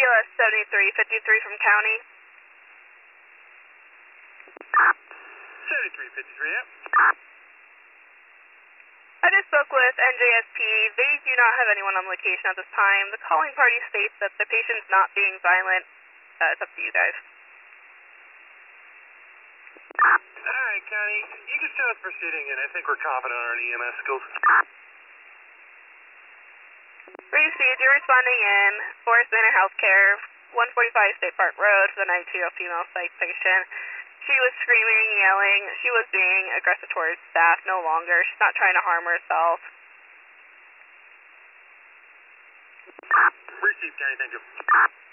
BLS 7353 from County. 7353, yep. I just spoke with NJSP. They do not have anyone on location at this time. The calling party states that the patient's not being violent. It's up to you guys. Alright, Connie, you can start us proceeding, and I think we're confident on our EMS skills. Received, you're responding in Forest Manor Healthcare, 145 State Park Road for the 92-year-old female psych patient. She was screaming, yelling. She was being aggressive towards staff no longer. She's not trying to harm herself. Received, Connie, thank you.